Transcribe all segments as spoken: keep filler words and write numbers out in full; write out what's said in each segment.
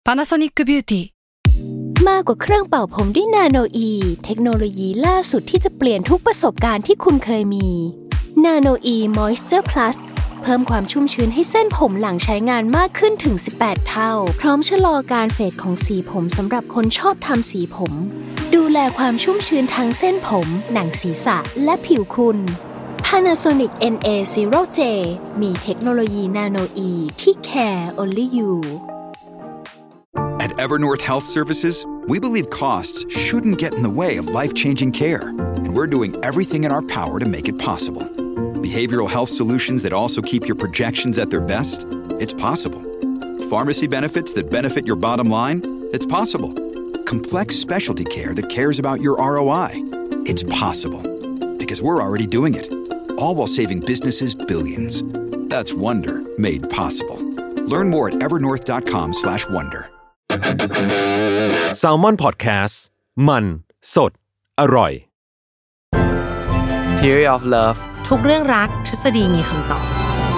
Panasonic Beauty มากกว่าเครื่องเป่าผมด้วยนาโนอีเทคโนโลยีล่าสุดที่จะเปลี่ยนทุกประสบการณ์ที่คุณเคยมีนาโนอีมอยส์เจอร์พลัสเพิ่มความชุ่มชื้นให้เส้นผมหลังใช้งานมากขึ้นถึงสิบแปดเท่าพร้อมชะลอการเฟดของสีผมสำหรับคนชอบทำสีผมดูแลความชุ่มชื้นทั้งเส้นผมหนังศีรษะและผิวคุณ Panasonic เอ็น เอ ศูนย์ เจ มีเทคโนโลยีนาโนอีที่ care only you At Evernorth Health Services, we believe costs shouldn't get in the way of life-changing care, and we're doing everything in our power to make it possible. Behavioral health solutions that also keep your projections at their best? It's possible. Pharmacy benefits that benefit your bottom line? It's possible. Complex specialty care that cares about your R O I? It's possible. Because we're already doing it, all while saving businesses billions. That's Wonder made possible. Learn more at evernorth dot com slash wonder. Salmon Podcast มันสดอร่อย Theory of Love ทุกเรื่องรักทฤษฎีมีคำตอบ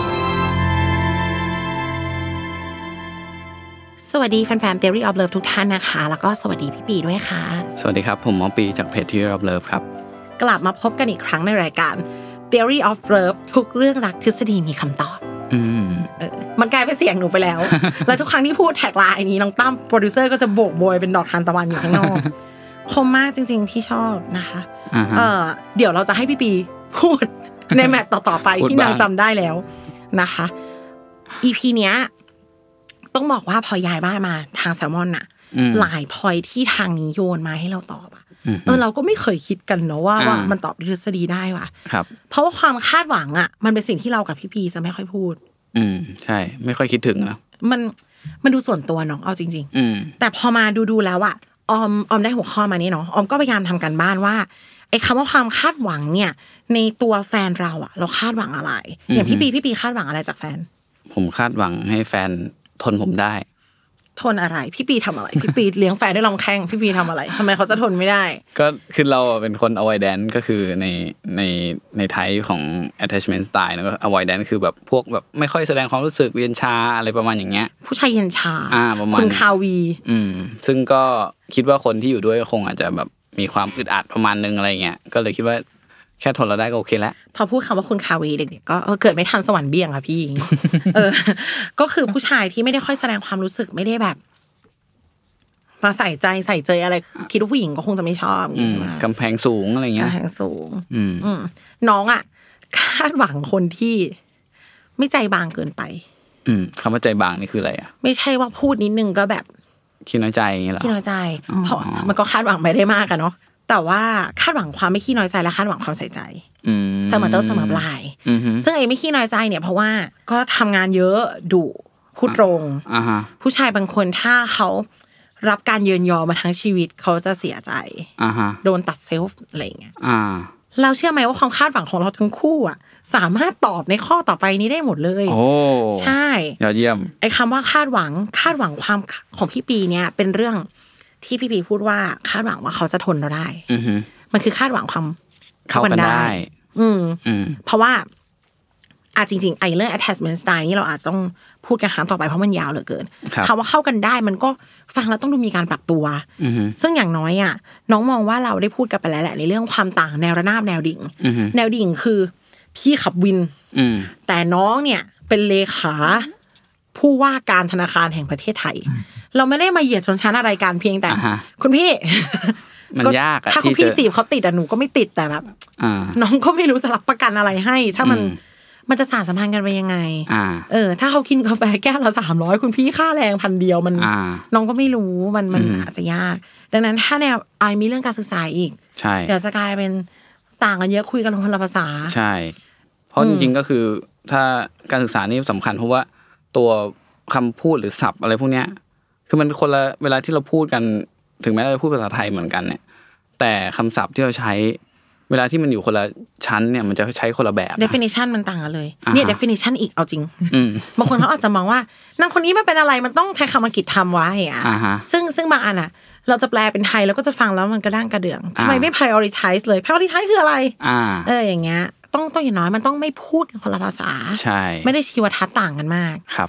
สวัสดีแฟนๆ Theory of Love ทุกท่านนะคะแล้วก็สวัสดีพี่ปีด้วยค่ะสวัสดีครับผมหมอปีจากเพจ Theory of Love ครับกลับมาพบกันอีกครั้งในรายการ Theory of Love ทุกเรื่องรักทฤษฎีมีคำตอบอืมเออมันกลายเป็นเสียงหนูไปแล้ว แล้วทุกครั้งที่พูดแท็กไลน์นี้น้องตั้มโปรดิวเซอร์ก็จะโบกโบยเป็นดอกทานตะวันอยู่ข้างนอกคมมากจริงๆพี่ชอบนะคะเออเดี๋ยวเราจะให้พี่ปีพูดในแมตต์ต่อๆไปที่นางจำได้แล้วนะคะ อี พี เนี้ยต้องบอกว่าพอย้ายบ้านมาทางแซลมอนน่ะหลายพอยที่ทางนี้โยนมาให้เราตอบอ่ะเออเราก็ไม่เคยคิดกันเนาะว่าว่ามันตอบทฤษฎีได้ว่ะครับเพราะว่าความคาดหวังอ่ะมันเป็นสิ่งที่เรากับพี่พีจะไม่ค่อยพูดอืมใช่ไม่ค่อยคิดถึงนะมันมันดูส่วนตัวเนาะเอาจริงๆอืมแต่พอมาดูๆแล้วอ่ะออมออมได้หัวข้อมานี่เนาะออมก็พยายามทำกันบ้านว่าไอ้คำว่าความคาดหวังเนี่ยในตัวแฟนเราอ่ะเราคาดหวังอะไรอย่างพี่ปีพี่ปีคาดหวังอะไรจากแฟนผมคาดหวังให้แฟนทนผมได้ทนอะไรพี่ปีทำอะไรพี่ปีเลี้ยงแฟนด้วยลำแข้งพี่ปีทำอะไรทำไมเขาจะทนไม่ได้ก็คือเราเป็นคน avoidant ก็คือในในในไทป์ของ attachment style แล้วก็ avoidant คือแบบพวกแบบไม่ค่อยแสดงความรู้สึกเย็นชาอะไรประมาณอย่างเงี้ยผู้ชายเย็นชาอ่าประมาณคุณคาวีอืมซึ่งก็คิดว่าคนที่อยู่ด้วยคงอาจจะแบบมีความอึดอัดประมาณนึงอะไรเงี้ยก็เลยคิดว่าแค่ทนเราได้ก็โอเคแล้วพอพูดคำว่าคุณคาวีเด็กๆก็เกิดไม่ทันสวรรค์เบี่ยงค่ะพี่เออก็คือผู้ชายที่ไม่ได้ค่อยแสดงความรู้สึกไม่ได้แบบมาใส่ใจใส่ใจอะไรคิดว่าผู้หญิงก็คงจะไม่ชอบอย่างงี้ใช่ไหมกำแพงสูงอะไรเงี้ยกำแพงสูงอืมน้องอ่ะคาดหวังคนที่ไม่ใจบางเกินไปอืมคำว่าใจบางนี่คืออะไรอ่ะไม่ใช่ว่าพูดนิดนึงก็แบบขี้น้อยใจอย่างเงี้ยหรอขี้น้อยใจเพราะมันก็คาดหวังไม่ได้มากอะเนาะแต่ว่าคาดหวังความไม่ขี้น้อยใจและคาดหวังความใส่ใจเสมอต้นเสมอปลายซึ่งไอ้ไม่ขี้น้อยใจเนี่ยเพราะว่าก็ทำงานเยอะดุพูดตรงผู้ชายบางคนถ้าเขารับการเยินยอมาทั้งชีวิตเขาจะเสียใจโดนตัดเซลฟ์อะไรอย่างเงี้ยเราเชื่อไหมว่าความคาดหวังของเราทั้งคู่อ่ะสามารถตอบในข้อต่อไปนี้ได้หมดเลยโอ้ใช่ยอดเยี่ยมไอ้คำว่าคาดหวังคาดหวังความของพี่ปีเนี่ยเป็นเรื่องที่พี่ปีพูดว่าคาดหวังว่าเขาจะทนเราได้มันคือคาดหวังความเข้ากันได้อืมเพราะว่าอ่ะจริงๆไอ้เรื่อง attachment style นี่เราอาจจะต้องพูดกันครั้งต่อไปเพราะมันยาวเหลือเกินคำว่าเข้ากันได้มันก็ฟังแล้วต้องดูมีการปรับตัวซึ่งอย่างน้อยอ่ะน้องมองว่าเราได้พูดกันไปแล้วแหละในเรื่องความต่างแนวระนาบแนวดิ่งแนวดิ่งคือพี่ขับวินแต่น้องเนี่ยเป็นเลขาผู้ว่าการธนาคารแห่งประเทศไทยเราไม่ได้มาเหยียดชนชั้นอะไรกันเพียงแต่คุณพี่มันยากถ้าคุณพี่จีบเขาติดอ่ะหนูก็ไม่ติดแต่แบบน้องก็ไม่รู้จะรับประกันอะไรให้ถ้ามันมันจะสานสัมพันธ์กันไปยังไงเออถ้าเขากินกาแฟแก้วละสามร้อยคุณพี่ค่าแรงพันเดียวมันน้องก็ไม่รู้มันมันอาจจะยากดังนั้นถ้าแนวไอมีเรื่องการศึกษาอีกเดี๋ยวจะกลายเป็นต่างกันเยอะคุยกันคนละภาษาใช่เพราะจริงๆก็คือถ้าการศึกษานี่สำคัญเพราะว่าตัวคำพูดหรือศัพท์อะไรพวกเนี้ยคือมันคนละเวลาที่เราพูดกันถึงแม้เราจะพูดภาษาไทยเหมือนกันเนี่ยแต่คำศัพท์ที่เราใช้เวลาที่มันอยู่คนละชั้นเนี่ยมันจะใช้คนละแบบ definition มันต่างกันเลยเนี่ย definition อีกเอาจริงบางคนเขาอาจจะมองว่านางคนนี้มันเป็นอะไรมันต้องใช้คำอังกฤษทำไว้อ่ะซึ่งซึ่งบางอันอ่ะเราจะแปลเป็นไทยแล้วก็จะฟังแล้วมันกระด้างกระเดื่องทำไมไม่ prioritize เลย prioritize คืออะไรเอออย่างเงี้ยต้องต้องอย่างน้อยมันต้องไม่พูดกันคนละภาษาใช่ไม่ได้ชีวทัศน์ต่างกันมากครับ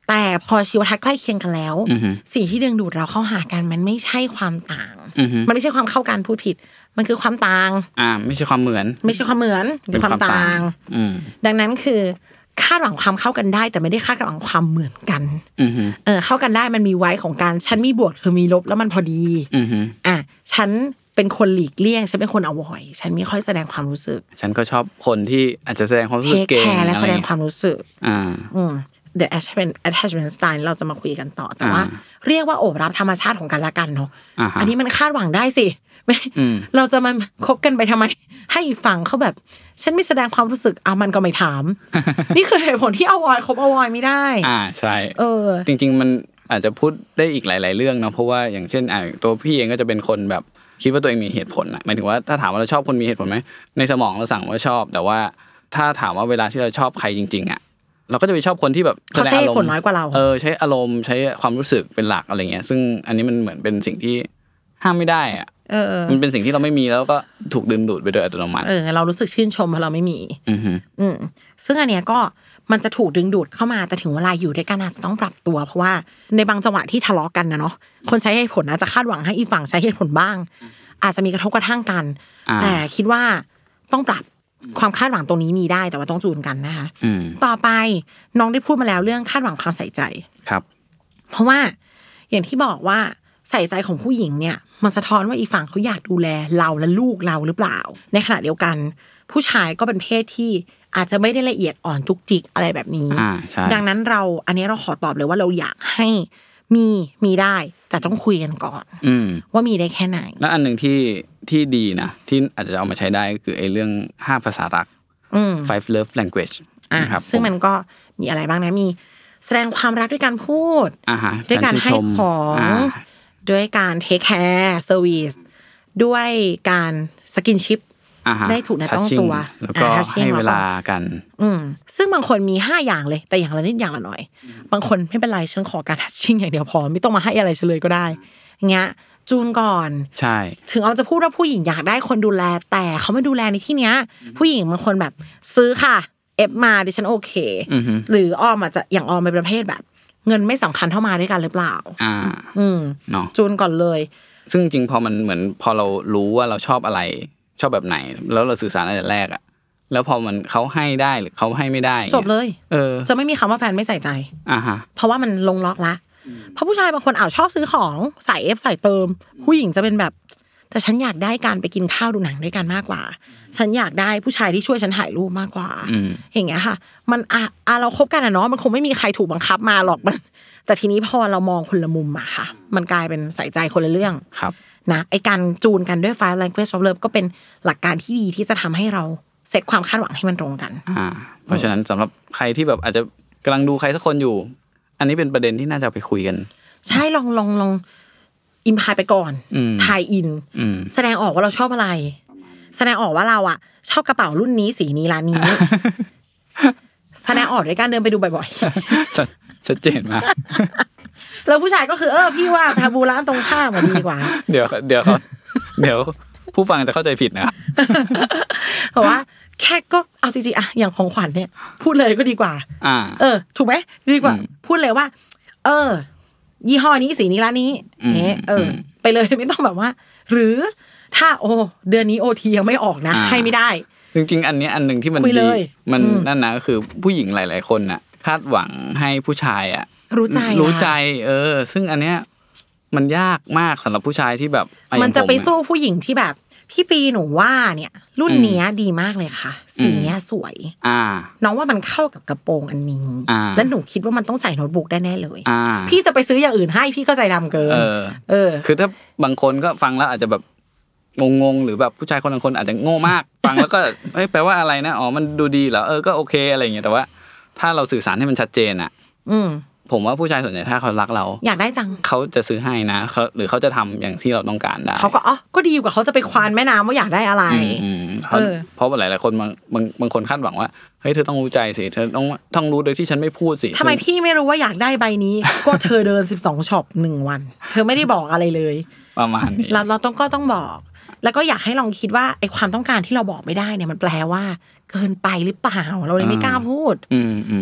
แต่พอชีวทัศน์ใกล้เคียงกันแล้วสิ่งที่ดึงดูดเราเข้าหากันมันไม่ใช่ความต่างมันไม่ใช่ความเข้ากันพูดผิดมันคือความต่างอ่าไม่ใช่ความเหมือนไม่ใช่ความเหมือนเป็นความต่างดังนั้นคือคาดหวังความเข้ากันได้แต่ไม่ได้คาดหวังความเหมือนกันเออเข้ากันได้มันมีไว้ของการฉันมีบวกเธอมีลบแล้วมันพอดีอ่ะฉันเป็นคนหลีกเลี่ยงฉันเป็นคนอโวอยด์ฉันไม่ค่อยแสดงความรู้สึกฉันก็ชอบคนที่อาจจะแสดงความรู้สึกเก่งและแสดงความรู้สึกอ่าอืม the attachment attachment style เราจะมาคุยกันต่อแต่ว่าเรียกว่าโอบรับธรรมชาติของกันและกันเนาะอันนี้มันคาดหวังได้สิเราจะมาคบกันไปทำไมให้ฝั่งเขาแบบฉันไม่แสดงความรู้สึกเอามันก็ไม่ถาม นี่คือเหตุผลที่อโวอยด์คบอโวอยด์ไม่ได้อ่าใช่เออจริงๆมันอาจจะพูดได้อีกหลายๆเรื่องเนาะเพราะว่าอย่างเช่นอ่าตัวพี่เองก็จะเป็นคนแบบคิดว่าตัวเองมีเหตุผลนะหมายถึงว่าถ้าถามว่าเราชอบคนมีเหตุผลไหมในสมองเราสั่งว่าชอบแต่ว่าถ้าถามว่าเวลาที่เราชอบใครจริงๆอ่ะเราก็จะไปชอบคนที่แบบเขาใช้เหตุผลน้อยกว่าเราเออใช้อารมณ์ใช้ความรู้สึกเป็นหลักอะไรเงี้ยซึ่งอันนี้มันเหมือนเป็นสิ่งที่ห้ามไม่ได้อ่ะเออมันเป็นสิ่งที่เราไม่มีแล้วก็ถูกดึงดูดไปโดยอัตโนมัติเออเรารู้สึกชื่นชมเพราะเราไม่มีอืออืมซึ่งอันเนี้ยก็มันจะถูกดึงดูดเข้ามาแต่ถึงเวลาอยู่ด้วยกันอาจจะต้องปรับตัวเพราะว่าในบางจังหวะที่ทะเลาะกันนะเนาะคนใช้เหตุผลอาจจะคาดหวังให้อีกฝั่งใช้เหตุผลบ้างอาจจะมีกระทบกระทั่งกันแต่คิดว่าต้องปรับความคาดหวังตรงนี้มีได้แต่ว่าต้องจูนกันนะคะต่อไปน้องได้พูดมาแล้วเรื่องคาดหวังความใส่ใจครับเพราะว่าอย่างที่บอกว่าใส่ใจของผู้หญิงเนี่ยมันสะท้อนว่าอีฝั่งเขาอยากดูแลเราและลูกเราหรือเปล่าในขณะเดียวกันผู้ชายก็เป็นเพศที่อาจจะไม่ได้ละเอียดอ่อนจุกจิกอะไรแบบนี้ดังนั้นเราอันนี้เราขอตอบเลยว่าเราอยากให้มีมีได้แต่ต้องคุยกันก่อนว่ามีได้แค่ไหนแล้วอันนึงที่ที่ดีนะที่อาจจะเอามาใช้ได้ก็คือไอ้เรื่องห้าภาษารัก five love language นะครับซึ่งมันก็มีอะไรบ้างนะมีแสดงความรักด้วยการพูดด้วยการให้ของด้วยการเทคแคร์เซอร์วิสด้วยการสกินชิปได้ถูกนะต้องตัวแล้วก็ให้เวลากันอืมซึ่งบางคนมีห้าอย่างเลยแต่อย่างละนิดอย่างละหน่อยบางคนไม่เป็นไรฉันขอการทัชชิ่งอย่างเดียวพอไม่ต้องมาให้อะไรเฉลยก็ได้อย่างเงี้ยจูนก่อนใช่ถึงเอาจะพูดว่าผู้หญิงอยากได้คนดูแลแต่เขาไม่ดูแลในที่เนี้ยผู้หญิงบางคนแบบซื้อค่ะเอฟมาดิฉันโอเคหรืออ้อมอาจจะอย่างอ้อมเป็นประเภทแบบเงินไม่สำคัญเท่ามาด้วยกันหรือเปล่าอ่าอืมเนาะจูนก่อนเลยซึ่งจริงพอมันเหมือนพอเรารู้ว่าเราชอบอะไรชอบแบบไหนแล้วเราสื่อสารตั้งแต่แรกอ่ะแล้วพอมันเขาให้ได้หรือเขาให้ไม่ได้จบเลยเออจะไม่มีคำว่าแฟนไม่ใส่ใจอ่าฮะเพราะว่ามันลงล็อกละเพราะผู้ชายบางคนอ้าวชอบซื้อของใส่เอฟใส่เติมผู้หญิงจะเป็นแบบแต่ฉันอยากได้การไปกินข้าวดูหนังด้วยกันมากกว่าฉันอยากได้ผู้ชายที่ช่วยฉันถ่ายรูปมากกว่าอย่างเงี้ยค่ะมันอ่ะเราคบกันอ่ะเนาะมันคงไม่มีใครถูกบังคับมาหรอกมันแต่ทีนี้พอเรามองคนละมุมอะค่ะมันกลายเป็นใส่ใจคนละเรื่องครับนะไอการจูนกันด้วย five language of love ก็เป็นหลักการที่ดีที่จะทำให้เราเซตความคาดหวังให้มันตรงกันอ่าเพราะฉะนั้นสำหรับใครที่แบบอาจจะกำลังดูใครสักคนอยู่อันนี้เป็นประเด็นที่น่าจะไปคุยกันใช่ลองลองลองอิมพายไปก่อนทายอินแสดงออกว่าเราชอบอะไรแสดงออกว่าเราอ่ะชอบกระเป๋ารุ่นนี้สีนี้ร้านนี้แสดงออกด้วยการเดินไปดูบ่อยๆชัดเจนมากแล้วผู้ชายก็คือเออพี่ว่าทาบูร้านตรงข้ามมันดีกว่าเดี๋ยวเดี๋ยวเดี๋ยวผู้ฟังจะเข้าใจผิดนะเพราะว่าแค่ก็เอาจริงๆอะอย่างของขวัญเนี่ยพูดเลยก็ดีกว่าอ่าเออถูกไหมดีกว่าพูดเลยว่าเออยี่ห้อนี้สีนี้ร้านนี้เนี่ยเออไปเลยไม่ต้องแบบว่าหรือถ้าโอ้เดือนนี้โอทียังไม่ออกนะให้ไม่ได้จริงๆอันนี้อันนึงที่มันดีมันนั่นนะก็คือผู้หญิงหลายๆคนน่ะคาดหวังให้ผู้ชายอ่ะรู้ใจรู้ใจเออซึ่งอันเนี้ยมันยากมากสำหรับผู้ชายที่แบบมันจะไปสู้ผู้หญิงที่แบบพี่ปีหนูว่าเนี่ยรุ่นเนี้ยดีมากเลยค่ะสีเนี้ยสวยอ่าน้องว่ามันเข้ากับกระโปรงอันนี้แล้วหนูคิดว่ามันต้องใส่โน้ตบุ๊กได้แน่เลยอ่าพี่จะไปซื้ออย่างอื่นให้พี่ก็ใจดำเกินเออเออคือถ้าบางคนก็ฟังแล้วอาจจะแบบงงๆหรือแบบผู้ชายคนบางคนอาจจะโง่มากฟังแล้วก็เฮ้ยแปลว่าอะไรนะอ๋อมันดูดีเหรอเออก็โอเคอะไรอย่างเงี้ยแต่ว่าถ้าเราสื่อสารให้มันชัดเจนอ่ะอืมผมว่าผู้ชายส่วนใหญ่ถ้าเขารักเราอยากได้จังเขาจะซื้อให้นะเขาหรือเขาจะทำอย่างที่เราต้องการได้เขาก็อ๋อก็ดีกว่าเขาจะไปควานแม่น้ำว่าอยากได้อะไรเออเพราะหลายหลายคนบางบางบางคนคาดหวังว่าเฮ้ยเธอต้องรู้ใจสิเธอต้องต้องรู้โดยที่ฉันไม่พูดสิทำไมพี่ไม่รู้ว่าอยากได้ใบนี้ก็เธอเดินสิบสองช็อปหนึ่งวันเธอไม่ได้บอกอะไรเลยประมาณนี้เราเราต้องก็ต้องบอกแล้วก็อยากให้ลองคิดว่าไอ้ความต้องการที่เราบอกไม่ได้เนี่ยมันแปลว่าเกินไปหรือเปล่าเราเลยไม่กล้าพูดอืมอืม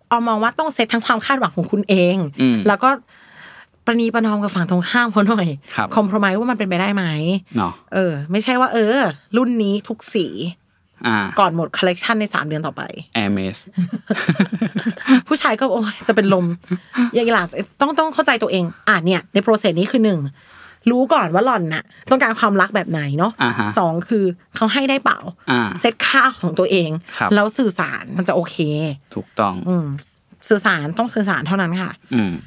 ออมมองว่าต้องเซตทั้งความคาดหวังของคุณเองแล้วก็ประนีประนอมกับฝั่งตรงข้ามเขาหน่อยคอมโพรไมซ์ว่ามันเป็นไปได้ไหมเนาะเออไม่ใช่ว่าเออรุ่นนี้ทุกสีก่อนหมดคอลเลกชันในสามเดือนต่อไป Hermes ผู้ชายก็โอ้ยจะเป็นลมอย่างหลังต้องต้องเข้าใจตัวเองอ่ะเนี่ยในโปรเซสนี้คือหนึ่งรู้ก่อนว่าหล่อนน่ะต้องการความรักแบบไหนเนาะสองคือเขาให้ได้เปล่าเซตค่าของตัวเองแล้วสื่อสารมันจะโอเคถูกต้องอืมสื่อสารต้องสื่อสารเท่านั้นค่ะอืม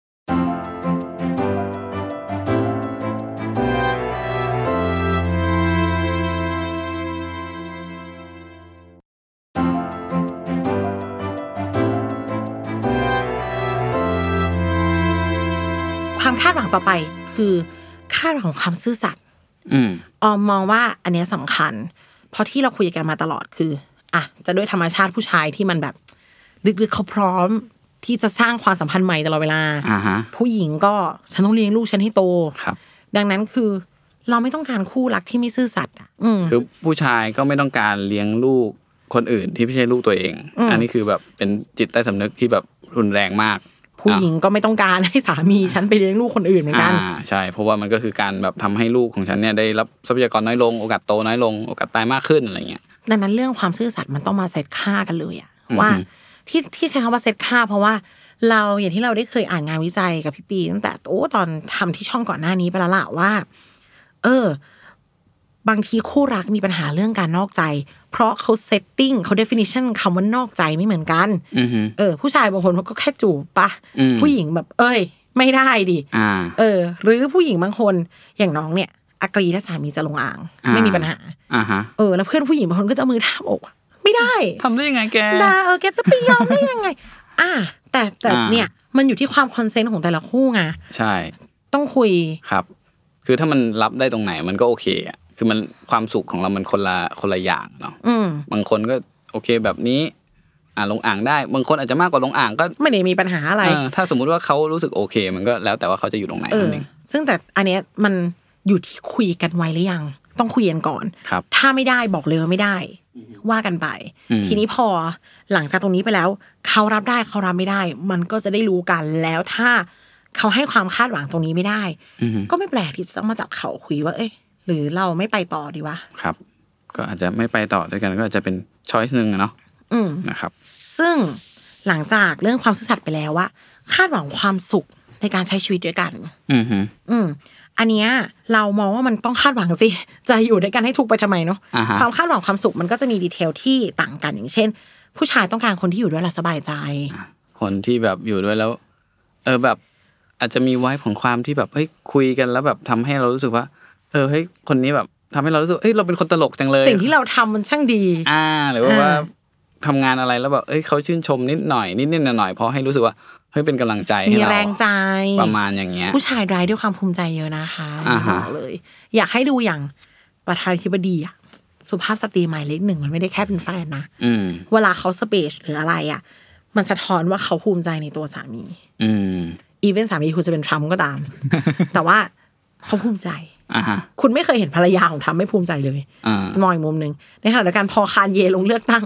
ความคาดหวังต่อไปคือคาดหวังของความซื่อสัตย์ออมมองว่าอันนี้สำคัญเพราะที่เราคุยกันมาตลอดคืออ่ะจะด้วยธรรมชาติผู้ชายที่มันแบบลึกๆเขาพร้อมที่จะสร้างความสัมพันธ์ใหม่ตลอดเวลาผู้หญิงก็ฉันต้องเลี้ยงลูกฉันให้โตดังนั้นคือเราไม่ต้องการคู่รักที่ไม่ซื่อสัตย์อ่ะคือผู้ชายก็ไม่ต้องการเลี้ยงลูกคนอื่นที่ไม่ใช่ลูกตัวเองอันนี้คือแบบเป็นจิตใต้สำนึกที่แบบรุนแรงมากผู้หญิงก็ไม่ต้องการให้สามีฉันไปเลี้ยงลูกคนอื่นเหมือนกันอ่าใช่เพราะว่ามันก็คือการแบบทำให้ลูกของฉันเนี่ยได้รับทรัพยากรน้อยลงโอกาสโตน้อยลงโอกาสตายมากขึ้นอะไรเงี้ยดังนั้นเรื่องความซื่อสัตย์มันต้องมาเซตค่ากันเลยอะว่าที่ที่ใช้คำว่าเซตค่าเพราะว่าเราอย่างที่เราได้เคยอ่านงานวิจัยกับพี่ปีตั้งแต่โอ้ตอนทำที่ช่องก่อนหน้านี้ไปแล้วล่ะว่าเออบางทีคู่รักมีปัญหาเรื่องการนอกใจเพราะเขาเซตติ้งเขา definition คำว่านอกใจไม่เหมือนกันเออผู้ชายบางคนเขาก็แค่จูบปะผู้หญิงแบบเอ้ยไม่ได้ดิเออหรือผู้หญิงบางคนอย่างน้องเนี่ยอักรีถ้าสามีจะลงอ่างไม่มีปัญหาเออแล้วเพื่อนผู้หญิงบางคนก็จะมือทาบอกไม่ได้ทำได้ยังไงแกด่าเออแกจะไปยอมได้ยังไงอ่ะแต่แต่เนี่ยมันอยู่ที่ความคอนเซนต์ของแต่ละคู่ไงใช่ต้องคุยครับคือถ้ามันรับได้ตรงไหนมันก็โอเคอ่ะคือมันความสุขของเรามันคนละคนละอย่างเนาะบางคนก็โอเคแบบนี้อ่าลงอ่างได้บางคนอาจจะมากกว่าลงอ่างก็ไม่ได้มีปัญหาอะไรถ้าสมมุติว่าเขารู้สึกโอเคมันก็แล้วแต่ว่าเขาจะอยู่ตรงไหนนั่นเองซึ่งแต่อันเนี้ยมันอยู่ที่คุยกันไว้หรือยังต้องคุยกันก่อนถ้าไม่ได้บอกเลยว่าไม่ได้ว่ากันไปทีนี้พอหลังจากตรงนี้ไปแล้วเขารับได้เขารับไม่ได้มันก็จะได้รู้กันแล้วถ้าเขาให้ความคาดหวังตรงนี้ไม่ได้ก็ไม่แปลกที่จะต้องมาจับเขาคุยว่าเอ้ยหรือเราไม่ไปต่อดีวะครับก็อาจจะไม่ไปต่อด้วยกันก็อาจจะเป็นช้อยส์นึงเนาะนะครับซึ่งหลังจากเรื่องความซื่อสัตย์ไปแล้วว่าคาดหวังความสุขในการใช้ชีวิตด้วยกันอือฮึอืมอันเนี้ยเรามองว่ามันต้องคาดหวังสิจะอยู่ด้วยกันให้ทุกไปทำไมเนาะความคาดหวังความสุขมันก็จะมีดีเทลที่ต่างกันอย่างเช่นผู้ชายต้องการคนที่อยู่ด้วยแล้วสบายใจคนที่แบบอยู่ด้วยแล้วเออแบบอาจจะมีไว้ของความที่แบบเฮ้ยคุยกันแล้วแบบทำให้เรารู้สึกว่าเออเฮ้ยคนนี้แบบทำให้เรารู้สึกเฮ้ยเราเป็นคนตลกจังเลยสิ่งที่เราทำมันช่างดีอ่าหรือว่าทำงานอะไรแล้วแบบเอ้ยเขาชื่นชมนิดหน่อยนิดนิดหน่อยๆเพราะให้รู้สึกว่าเฮ้ยเป็นกำลังใจมีแรงใจประมาณอย่างเงี้ยผู้ชายร้ายด้วยความภูมิใจเยอะนะคะบอกเลยอยากให้ดูอย่างประธานาธิบดีอะสุภาพสตรีหมายเลขหนึ่งมันไม่ได้แค่เป็นแฟนนะเวลาเขาสเปชหรืออะไรอะมันสะท้อนว่าเขาภูมิใจในตัวสามีอีเวนต์สามีคุณจะเป็นทรัมป์ก็ตามแต่ว่าเขาภูมิใจคุณไม่เคยเห็นภรรยาของทรัมป์ไม่ภูมิใจเลยมองอีกมุมนึงในขณะเดียวกันพอคานเยลงเลือกตั้ง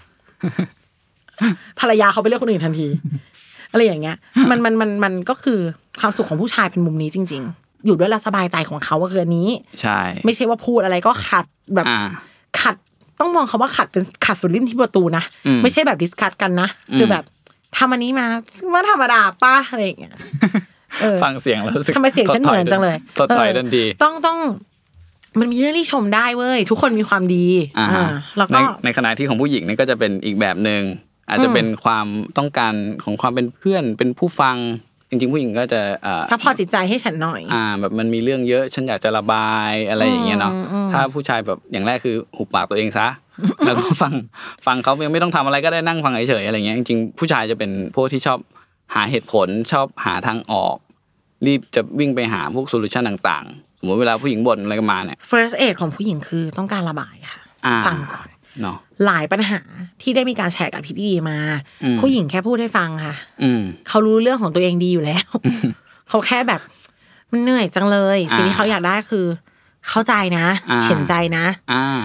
ภรรยาเขาไปเลือกคนอื่นทันทีอะไรอย่างเงี้ยมันมันมันมันก็คือความสุขของผู้ชายเป็นมุมนี้จริงๆอยู่ด้วยแล้วสบายใจของเขาว่าคืออันนี้ใช่ไม่ใช่ว่าพูดอะไรก็ขัดแบบขัดต้องมองคำว่าขัดเป็นขัดสุดลิ้นที่ประตูนะไม่ใช่แบบดิสคัสกันนะคือแบบทำอันนี้มาว่าธรรมดาป่ะอะไรอย่างเงี้ยฟังเสียงแล้วรู้สึกทำไมเสียงฉันเหมือนจังเลยถดถอยทันทีต้องต้องมันมีเรื่องที่ชมได้เว้ยทุกคนมีความดีอ่าแล้วก็ในขณะที่ของผู้หญิงนี่ก็จะเป็นอีกแบบนึงอาจจะเป็นความต้องการของความเป็นเพื่อนเป็นผู้ฟังจริงๆผู้หญิงก็จะอ่าซัพพอร์ตจิตใจให้ฉันหน่อยอ่าแบบมันมีเรื่องเยอะฉันอยากจะระบายอะไรอย่างเงี้ยเนาะถ้าผู้ชายแบบอย่างแรกคือหุบปากตัวเองซะแล้วก็ฟังฟังเขายังไม่ต้องทำอะไรก็ได้นั่งฟังเฉยๆอะไรเงี้ยจริงๆผู้ชายจะเป็นพวกที่ชอบหาเหตุผลชอบหาทางออกรีบจะวิ่งไปหาพวกโซลูชันต่างๆสมมติเวลาผู้หญิงบ่นอะไรกันมาเนี่ย first aid ของผู้หญิงคือต้องการระบายค่ะฟังก่อนเนาะหลายปัญหาที่ได้มีการแชร์กับพี่ๆมาผู้หญิงแค่พูดให้ฟังค่ะเขารู้เรื่องของตัวเองดีอยู่แล้วเขาแค่แบบมันเหนื่อยจังเลยสิ่งที่เขาอยากได้คือเข้าใจนะเห็นใจนะ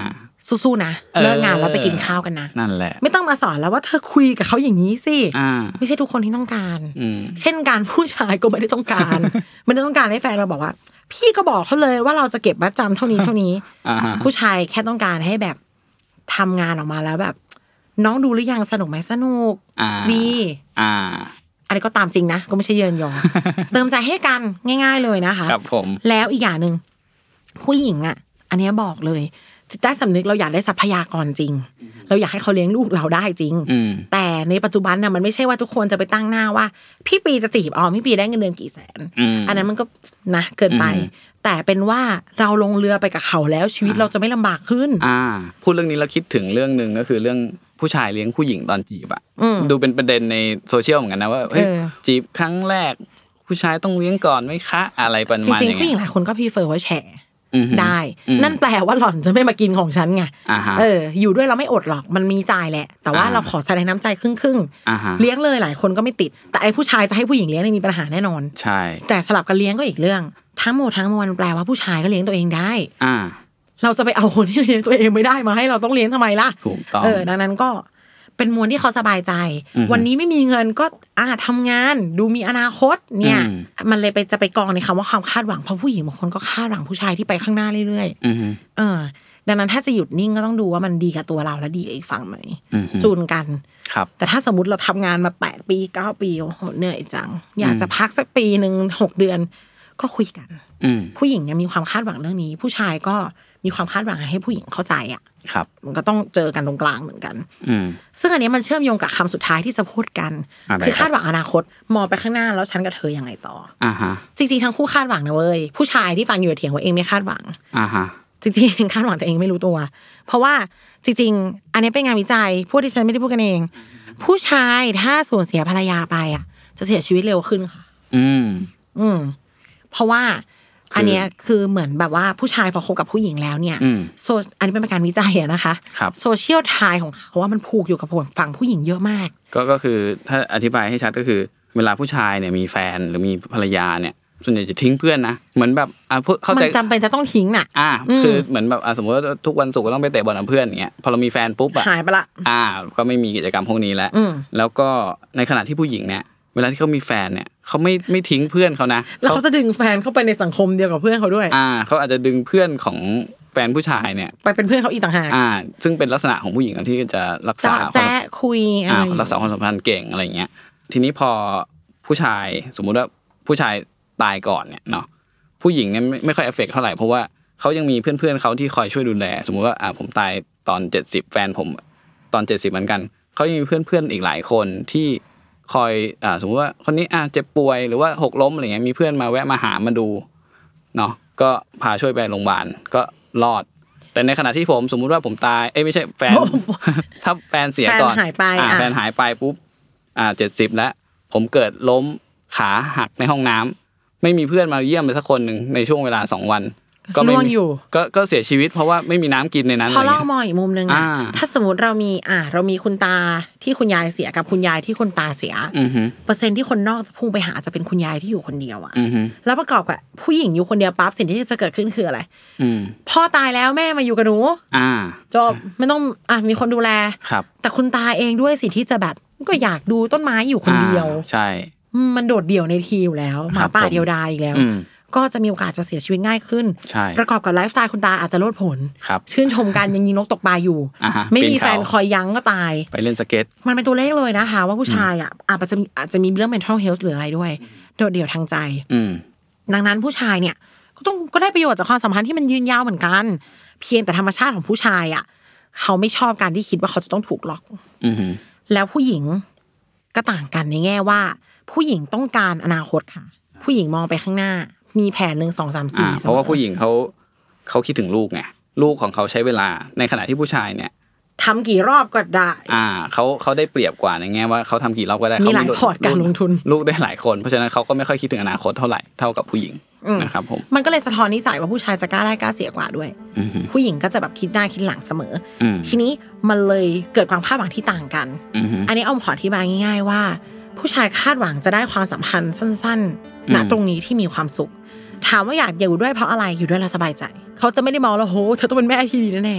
สู้ๆนะเลิกงานแล้วไปกินข้าวกันนะนั่นแหละไม่ต้องมาสอนแล้วว่าเธอคุยกับเขาอย่างนี้สิไม่ใช่ทุกคนที่ต้องการเช่นการผู้ชายก็ไม่ได้ต้องการไม่ได้ต้องการให้แฟนเราบอกว่าพี่ก็บอกเขาเลยว่าเราจะเก็บมัดจำเท่านี้เท่านี้ผู้ชายแค่ต้องการให้แบบทำงานออกมาแล้วแบบน้องดูหรือยังสนุกไหมสนุกดีอันนี้ก็ตามจริงนะก็ไม่ใช่เยินยอเติมใจให้กันง่ายๆเลยนะคะครับผมแล้วอีกอย่างนึงผู้หญิงอ่ะอันนี้บอกเลยจิตใต้สำนึกเราอยากได้ทรัพยากรจริงเราอยากให้เขาเลี้ยงลูกเราได้จริงแต่ในปัจจุบันน่ะมันไม่ใช่ว่าทุกคนจะไปตั้งหน้าว่าพี่ปีจะจีบอ๋อพี่ปีได้เงินเดือนกี่แสนอันนั้นมันก็นะเกินไปแต่เป็นว่าเราลงเรือไปกับเขาแล้วชีวิตเราจะไม่ลำบากขึ้นอ่าพูดเรื่องนี้เราคิดถึงเรื่องนึงก็คือเรื่องผู้ชายเลี้ยงผู้หญิงตอนจีบอ่ะดูเป็นประเด็นในโซเชียลเหมือนกันนะว่าเฮ้ยจีบครั้งแรกผู้ชายต้องเลี้ยงก่อนไหมคะอะไรประมาณนี้จริงๆผู้หญิงหลายคนก็พรีเฟอร์ว่าแชร์ได้นั่นแปลว่าหล่อนจะไม่มากินของฉันไงเอออยู่ด้วยเราไม่อดหรอกมันมีจ่ายแหละแต่ว่าเราขอแสดงน้ำใจครึ่งๆเลี้ยงเลยหลายคนก็ไม่ติดแต่ไอ้ผู้ชายจะให้ผู้หญิงเลี้ยงมีปัญหาแน่นอนใช่แต่สลับกันเลี้ยงก็อีกเรื่องทั้งหมดทั้งมวลแปลว่าผู้ชายก็เลี้ยงตัวเองได้เราจะไปเอาคนที่เลี้ยงตัวเองไม่ได้มาให้เราต้องเลี้ยงทำไมล่ะเออดังนั้นก็เป็นมวลที่เขาสบายใจวันนี้ไม่มีเงินก็อ่าทำงานดูมีอนาคตเนี่ยมันเลยไปจะไปกองในคำว่าความคาดหวังเพราะผู้หญิงบางคนก็คาดหวังผู้ชายที่ไปข้างหน้าเรื่อยๆเออดังนั้นถ้าจะหยุดนิ่งก็ต้องดูว่ามันดีกับตัวเราและดีกับอีกฝั่งไหมจูนกันแต่ถ้าสมมติเราทำงานมาแปดปีเก้าปีโอ้โหเหนื่อยจังอยากจะพักสักปีนึงหกเดือนก็คุยกันผู้หญิงเนี่ยมีความคาดหวังเรื่องนี้ผู้ชายก็มีความคาดหวังให้ผู้หญิงเข้าใจอ่ะครับมันก็ต้องเจอกันตรงกลางเหมือนกันซึ่งอันนี้มันเชื่อมโยงกับคำสุดท้ายที่จะพูดกันคือคาดหวังอนาคตมองไปข้างหน้าแล้วฉันกับเธอยังไงต่ออ่าฮะจริงๆทั้งคู่คาดหวังนะเว้ยผู้ชายที่ฟังอยู่เถียงว่าเองไม่คาดหวังอ่าฮะจริงๆคาดหวังแต่เองไม่รู้ตัวเพราะว่าจริงๆอันนี้เป็นงานวิจัยพูดที่ฉันไม่ได้พูดกันเองผู้ชายถ้าสูญเสียภรรยาไปอ่ะจะเสียชีวิตเร็วขึ้นค่ะอืมอืมเพราะว่าอันเนี้ยคือเหมือนแบบว่าผู้ชายพอคบกับผู้หญิงแล้วเนี่ยโซอันนี้เป็นการวิจัยนะคะโซเชียลไทม์ของเขาว่ามันผูกอยู่กับฝั่งผู้หญิงเยอะมากก็ก็คือถ้าอธิบายให้ชัดก็คือเวลาผู้ชายเนี่ยมีแฟนหรือมีภรรยาเนี่ยส่วนใหญ่จะทิ้งเพื่อนนะเหมือนแบบอ่ะเข้าใจมันจำเป็นจะต้องทิ้งน่ะอ่าคือเหมือนแบบอ่ะสมมติว่าทุกวันศุกร์ก็ต้องไปเตะบอลกับเพื่อนอย่างเงี้ยพอเรามีแฟนปุ๊บอ่ะหายไปละอ่าก็ไม่มีกิจกรรมพวกนี้แล้วแล้วก็ในขณะที่ผู้หญิงเนี่ยเวลาที่เขามีแฟนเนี่ยเขาไม่ไม่ทิ้งเพื่อนเขานะแล้วเขาจะดึงแฟนเข้าไปในสังคมเดียวกับเพื่อนเขาด้วยอ่าเขาอาจจะดึงเพื่อนของแฟนผู้ชายเนี่ยไปเป็นเพื่อนเขาอีกต่างหากอ่าซึ่งเป็นลักษณะของผู้หญิงที่จะรักษาแจ๊คุยอะไรรักษาความสัมพันธ์เก่งอะไรอย่างเงี้ยทีนี้พอผู้ชายสมมุติว่าผู้ชายตายก่อนเนี่ยเนาะผู้หญิงเนี่ยไม่ค่อยเอฟเฟคเท่าไหร่เพราะว่าเขายังมีเพื่อนๆเขาที่คอยช่วยดูแลสมมุติว่าอ่าผมตายตอนเจ็ดสิบแฟนผมตอนเจ็ดสิบเหมือนกันเขายังมีเพื่อนๆอีกหลายคนที่คอยอ่าสมมติว่าคนนี้อ่ะเจ็บป่วยหรือว่าหกล้มอะไรเงี้ยมีเพื่อนมาแวะมาหามาดูเนาะก็พาช่วยไปโรงพยาบาลก็รอดแต่ในขณะที่ผมสมมุติว่าผมตายเอ้ยไม่ใช่แฟนถ้าแฟนเสียก่อนแฟนหายไปอ่าแฟนหายไปปุ๊บอ่าเจ็ดสิบแล้วผมเกิดล้มขาหักในห้องน้ำไม่มีเพื่อนมาเยี่ยมเลยสักคนนึงในช่วงเวลาสองวันก็ไม่อยู่ก็ก็เสียชีวิตเพราะว่าไม่มีน้ำกินในนั้นพอเล่ามองอีกมุมนึงอ่ะถ้าสมมติเรามีอ่ะเรามีคุณตาที่คุณยายเสียกับคุณยายที่คุณตาเสียเปอร์เซ็นต์ที่คนนอกจะพุ่งไปหาจะเป็นคุณยายที่อยู่คนเดียวอ่ะแล้วประกอบกับผู้หญิงอยู่คนเดียวปั๊บสิ่งที่จะเกิดขึ้นคืออะไรพ่อตายแล้วแม่มาอยู่กับหนูจบไม่ต้องอ่ะมีคนดูแลแต่คุณตาเองด้วยสิที่จะแบบก็อยากดูต้นไม้อยู่คนเดียวใช่มันโดดเดี่ยวในทีอยู่แล้วหมาป่าเดียวดายอีกแล้วก็จะมีโอกาสจะเสียชีวิตง่ายขึ้นประกอบกับไลฟ์สไตล์คุณตาอาจจะลดผลชื่นชมกันยังยิงนกตกปลาอยู่ไม่มีแฟนคอยยั้งก็ตายไปเล่นสเก็ตมันเป็นตัวเลขเลยนะคะว่าผู้ชายอ่ะอาจจะมีอาจจะมีเรื่อง mental health หรืออะไรด้วยโดดเดี่ยวทางใจดังนั้นผู้ชายเนี่ยก็ต้องก็ได้ประโยชน์จากความสัมพันธ์ที่มันยืนยาวเหมือนกันเพียงแต่ธรรมชาติของผู้ชายอ่ะเขาไม่ชอบการที่คิดว่าเขาจะต้องถูกล็อกแล้วผู้หญิงก็ต่างกันในแง่ว่าผู้หญิงต้องการอนาคตค่ะผู้หญิงมองไปข้างหน้ามีแผนหนึ่งสองสามสี่เพราะว่าผู้หญิงเขาเขาคิดถึงลูกไงลูกของเขาใช้เวลาในขณะที่ผู้ชายเนี่ยทำกี่รอบก็ได้อ่าเขาเขาได้เปรียบกว่าในแง่ว่าเขาทำกี่รอบก็ได้มีหลายพอร์ตการลงทุนลูกได้หลายคนเพราะฉะนั้นเขาก็ไม่ค่อยคิดถึงอนาคตเท่าไหร่เท่ากับผู้หญิงนะครับผมมันก็เลยสะท้อนนิสัยว่าผู้ชายจะกล้าได้กล้าเสียกว่าด้วยผู้หญิงก็จะแบบคิดหน้าคิดหลังเสมอทีนี้มันเลยเกิดความคาดหวังที่ต่างกันอันนี้อ้อมขออธิบายง่ายๆว่าผู้ชายคาดหวังจะได้ความสัมพันธ์สั้นๆณตรงนี้ที่มีความสุขถามว่าอยากอยู่ด้วยเพราะอะไรอยู่ด้วยแล้วสบายใจเขาจะไม่ได้มองแล้วโหเธอต้องเป็นแม่ที่ดีแน่ๆ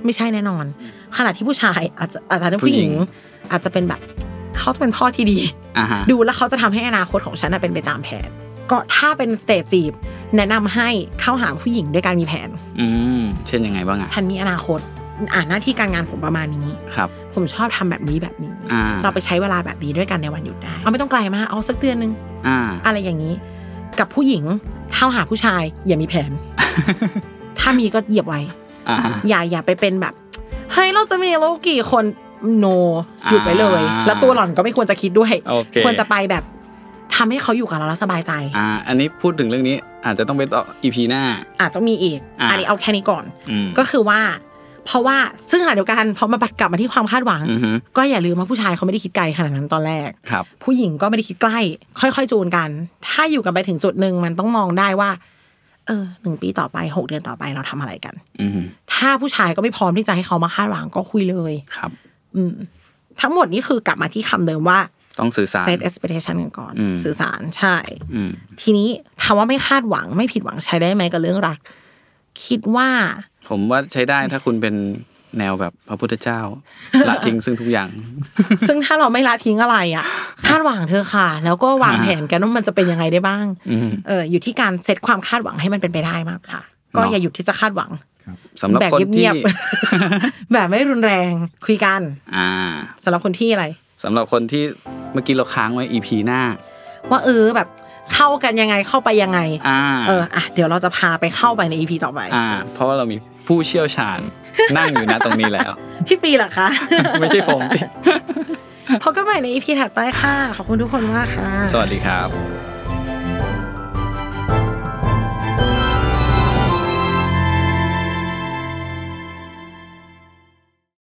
ไม่ใช่แน่นอนขณะที่ผู้ชายอาจจะอาจจะเป็นผู้หญิงอาจจะเป็นแบบเขาจะเป็นพ่อที่ดีดูแล้วเขาจะทำให้อนาคตของฉันเป็นไปตามแผนก็ถ้าเป็นสเตจจีบแนะนำให้เข้าหาผู้หญิงด้วยการมีแผนอืมเช่นยังไงบ้างอ่ะฉันมีอนาคตอ่าหน้าที่การงานผมประมาณนี้ครับผมชอบทำแบบนี้แบบนี้เราไปใช้เวลาแบบนี้ด้วยกันในวันหยุดได้เอาไม่ต้องไกลมากเอาสักเดือนนึงอ่าอะไรอย่างนี้กับผู้หญิงเข้าหาผู้ชายอย่ามีแผน ถ้ามีก็เหยียบไว้อย่าอย่าไปเป็นแบบเฮ้ยเราจะมีลูกกี่คนโนหยุดไว้เลยแล้วตัวหล่อนก็ไม่ควรจะคิดด้วยควรจะไปแบบทำให้เขาอยู่กับเราแล้วสบายใจอ่าอันนี้พูดถึงเรื่องนี้อาจจะต้องเป็นต่อ อี พี หน้าอาจจะมีอีกอันนี้เอาแค่นี้ก่อนก็คือว่าเพราะว่าซึ่งขณะเดียวกันพอมาบัดกลับมาที่ความคาดหวังก็อย่าลืมว่าผู้ชายเขาไม่ได้คิดไกลขนาดนั้นตอนแรกผู้หญิงก็ไม่ได้คิดใกล้ค่อยๆจูนกันถ้าอยู่กันไปถึงจุดนึงมันต้องมองได้ว่าเออหนึ่งปีต่อไปหกเดือนต่อไปเราทำอะไรกันถ้าผู้ชายก็ไม่พร้อมที่จะให้เขามาคาดหวังก็คุยเลยครับอืมทั้งหมดนี้คือกลับมาที่คำเดิมว่าต้องสื่อสาร set expectation กันก่อนสื่อสารใช่ทีนี้ถามว่าไม่คาดหวังไม่ผิดหวังใช้ได้ไหมกับเรื่องรักคิดว่าผมว่าใช้ได้ถ้าคุณเป็นแนวแบบพระพุทธเจ้าละทิ้งซึ่งทุกอย่างซึ่งถ้าเราไม่ละทิ้งอะไรอ่ะคาดหวังเธอค่ะแล้วก็วางแผนกันว่ามันจะเป็นยังไงได้บ้างเอออยู่ที่การเซตความคาดหวังให้มันเป็นไปได้มากค่ะก็อย่าหยุดที่จะคาดหวังสำหรับคนที่แบบไม่รุนแรงคุยกันอ่าสำหรับคนที่อะไรสำหรับคนที่เมื่อกี้เราค้างไว้ อี พี หน้าว่าเออแบบเข้ากันยังไงเข้าไปยังไงเอออ่ะเดี๋ยวเราจะพาไปเข้าไปใน อี พี ต่อไปอ่าเพราะว่าเรามีผู้เชี่ยวชาญนั่งอยู่ณตรงนี้แล้วพี่ปีเหรอคะไม่ใช่ผมพบกันใหม่ใน อี พี ถัดไปค่ะขอบคุณทุกคนมากค่ะสวัสดีครับ